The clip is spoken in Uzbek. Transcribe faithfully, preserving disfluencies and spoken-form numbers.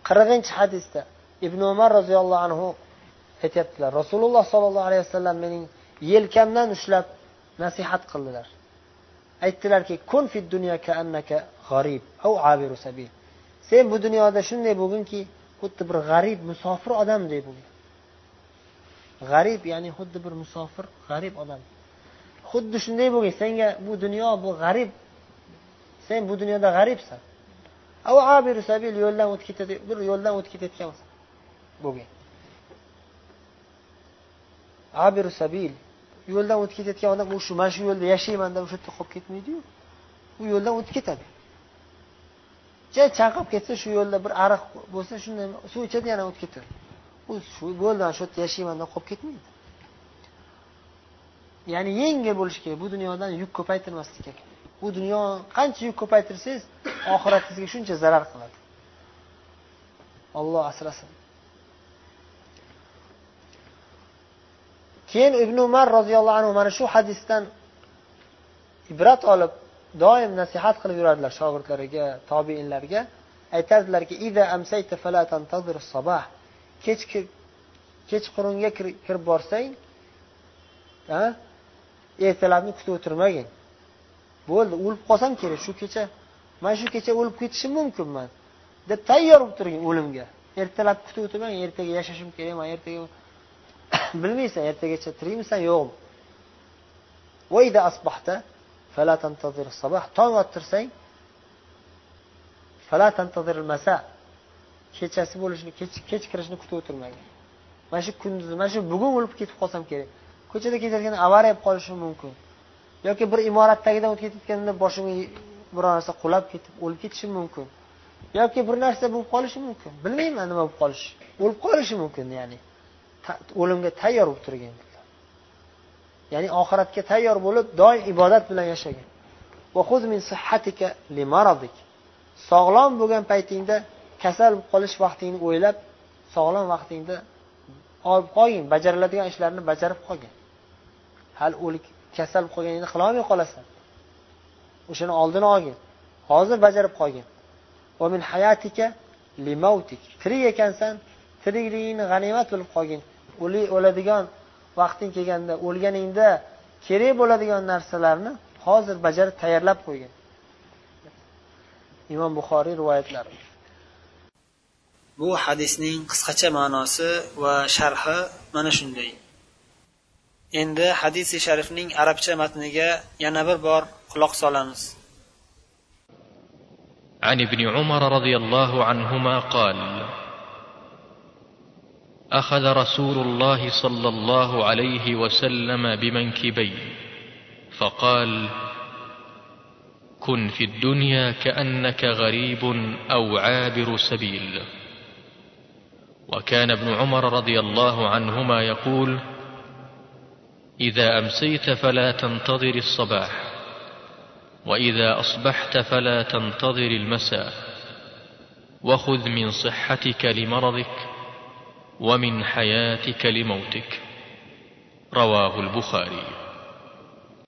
qirqinchi hadisda ibn Umar roziyallohu anhu aytibdilar, Rasululloh sollallohu alayhi vasallam mening yelkamdan ushlab nasihat qildilar. Aytdilarki, kun fid dunya ka'annaka g'arib aw abiru sabil. Sen bu dunyoda shunday bo'lginki, xuddi bir g'arib, musofir odamdek bo'l. G'arib ya'ni xuddi bir musofir, g'arib odam. Xuddi shunday bo'lgin, senga bu dunyo bu g'arib. Sen bu dunyoda g'aribsan. Aw abiru sabil, yo'ldan o'tib ketadi, bir yo'ldan o'tib ketayotgansan. Bo'lgin. Abiru sabil, yo'ldan o'tib ketayotgan odam u shu mana shu yo'lda yashayman deb o'sha yerda qolib ketmaydi-yu. U yo'ldan o'tib ketadi. Jay chaqib ketsa, shu yo'lda bir ariq bo'lsa, shunday suv ichadi, yana o'tib ketadi. U shu yo'ldan shu yerda yashayman deb qolib ketmaydi. Ya'ni yengil bo'lish kerak, bu dunyodan yuk ko'paytirmaslik kerak. Bu dunyo qancha yuk ko'paytirsangiz, oxiratingizga shuncha zarar qiladi. Alloh asrasin. Keyin Ibn Umar roziyallohu anhu mana shu hadisdan ibrat olib, doim nasihat qilib yuradilar shogirdlariga, tobiinlarga. Aytardilarki, "Iza amsayta fala tantazir as-sabah." Kech kechqurunga kirib borsang, ha? Ertalabni kutib o'tirmagin. Bo'ldi, o'lib qolsam kerak shu kecha. Men shu kecha o'lib ketishim mumkinman deb tayyor bo'lib turgin o'limga. Ertalab kutib o'tirmang, ertaga yashashim kerak, men ertaga bilmaysan, ertagacha tirikmisan yo'qmi? Va ida asbahta fala tantazir as-sabah. Tong ottirsang, fala tantazir al-masa. Kechasi bo'lishini, kech kech kirishni kutib o'tirmagin. Mana shu kunduzi, mana shu bugun o'lib ketib qolsam kerak. Ko'chada ketayotganda avariya bo'lib qolishi mumkin. Yoki bir imorat tagidan o'tib ketayotganda boshimga biror narsa qulab ketib o'lib ketishim mumkin. Yoki bir narsa bo'lib qolishi mumkin. Bilmayman nima bo'lib qolishi. O'lib qolishi mumkin, ya'ni o'limga tayyor bo'lib turgan. Ya'ni oxiratga tayyor bo'lib, doim ibodat bilan yashagan. Va khuz min sihhatika li maradik. Sog'lom bo'lgan paytingda kasal bo'lib qolish vaqtingni o'ylab, sog'lom vaqtingda olib qo'ying, bajariladigan ishlarni bajarib qo'ying. Hal o'lik kasal bo'lib qolganingda qila olmay qolasan. O'shani oldini olgin. Hozir bajarib qo'ying. Va min hayatika li mautik. Tirik ekansan, tirikligingni g'animat bilib qo'ying. O'ladigan vaqting kelganda, o'lganingda kerak bo'ladigan narsalarni hozir bajarib tayyorlab qo'ying. Imom Buxoriy rivoyatlari. Bu hadisning qisqacha ma'nosi va sharhi mana shunday. Endi hadis-i sharifning arabcha matniga yana bir bor quloq solamiz. عن ابن عمر رضي الله عنهما قال: أخذ رسول الله صلى الله عليه وسلم بمنكبي فقال: كن في الدنيا كأنك غريب أو عابر سبيل. وكان ابن عمر رضي الله عنهما يقول: إذا أمسيت فلا تنتظر الصباح، وإذا أصبحت فلا تنتظر المساء، وخذ من صحتك لمرضك ومن حياتك لموتك. رواه البخاري.